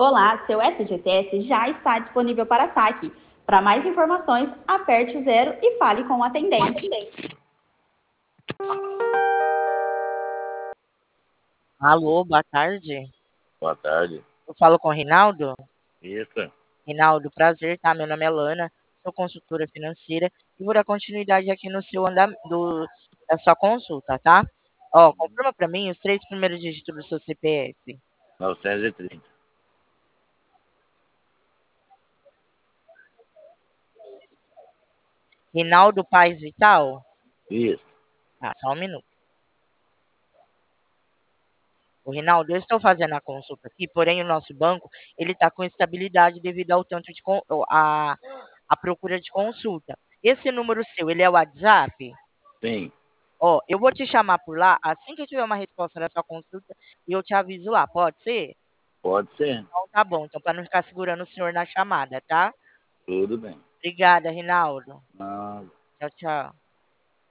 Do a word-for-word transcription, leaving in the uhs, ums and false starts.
Olá, seu S G T S já está disponível para saque. Para mais informações, aperte o zero e fale com o atendente. Alô, boa tarde. Boa tarde. Eu falo com o Rinaldo. Isso. Rinaldo, prazer, tá? Meu nome é Lana, sou consultora financeira e vou dar continuidade aqui no seu andamento da sua consulta, tá? Ó, confirma para mim os três primeiros dígitos do seu C P F. novecentos e trinta. Rinaldo Paz Vital? Isso. Tá, só um minuto. O Rinaldo, eu estou fazendo a consulta aqui, porém o nosso banco, ele está com instabilidade devido ao tanto de con- a, a procura de consulta. Esse número seu, ele é o WhatsApp? Sim. Ó, eu vou te chamar por lá assim que eu tiver uma resposta da sua consulta e eu te aviso lá, pode ser? Pode ser. Então tá bom, então para não ficar segurando o senhor na chamada, tá? Tudo bem. Obrigada, Rinaldo. Ah, Tchau, tchau.